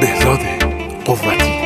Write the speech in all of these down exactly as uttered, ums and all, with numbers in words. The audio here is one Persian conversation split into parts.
بهزاد قوتی.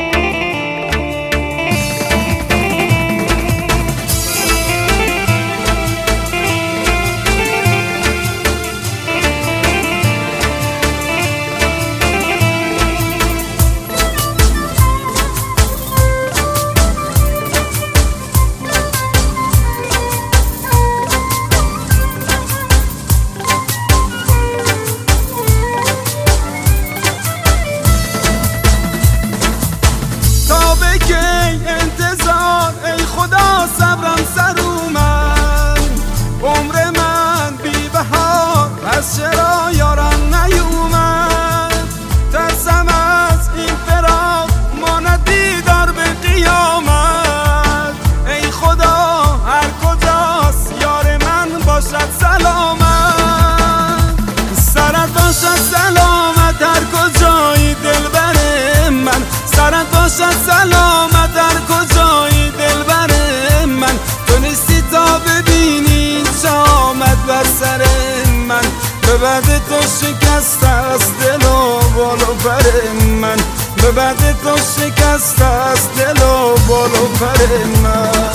انتظار ای خدا صبرم سر اومد، عمر من بی بهار پس چرا یارم نیومد؟ ترسم از این فراق ماند دیدار به قیامت. ای خدا هر کجاست یار من باشد سلامت، سرت باشد سلامت هر کجایی دلبر من، سرت باشد سلامت هر کجایی دلبر من. تو نیستی تا ببینی چه آمد بر سر من، به بعد تو شکست است دل و بال و پر من، به بعد تو شکست است دل و بال و پر من.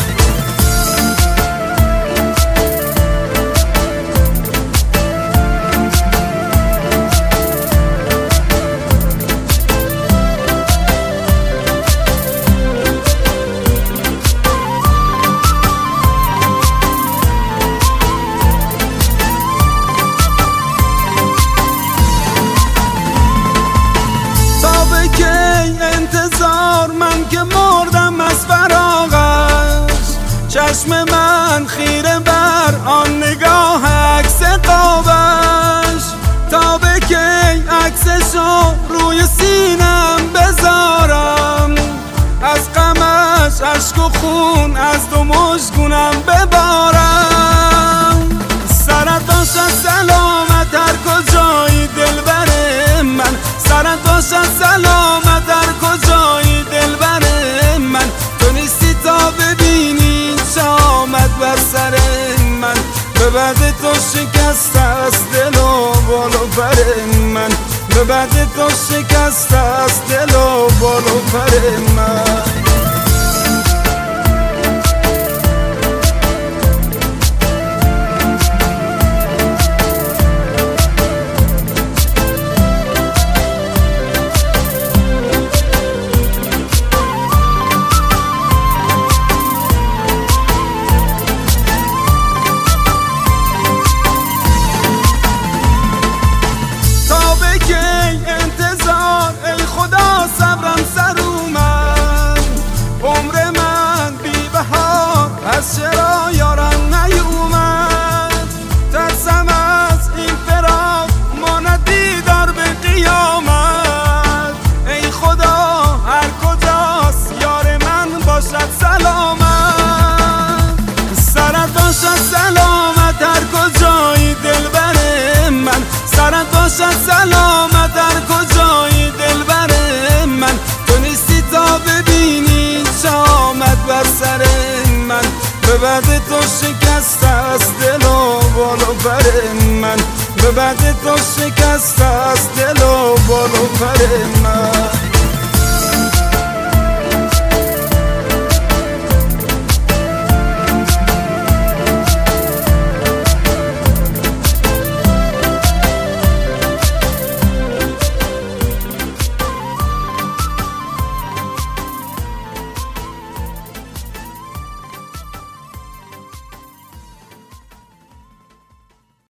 انتظار من که مردم از فراغش، چشم من خیره بر آن نگاه عکس قابش. تا به کی عکسشو روی سینم بذارم، از غمش اشک و خون از دو مژگونم ببارم. سرت باشد سلامت هر کجایی دلبر من، سرت باشد سلامت هر کجایی دلبر من. تو نیستی تا ببینی چه آمد بر سر من، به بعد تو شکست است دل و بال و پر من، به بعد تو شکست است دل و بال و پر من. انتظار ای خدا صبرم سر اومد، عمر من بی بهار پس چرا یارم نیومد؟ ترسم از این فراق ماند دیدار به قیامت. ای خدا هر کجاست یار من باشد سلامت، سرت باشد سلامت هر کجایی دلبر من، سرت باشد سلامت هر کجایی دلبر من. تو نیستی تا ببینی چه آمد بر سر من، به بعد تو شکست است دل و بال و پر من، به بعد تو شکست است دل و بال و پر من.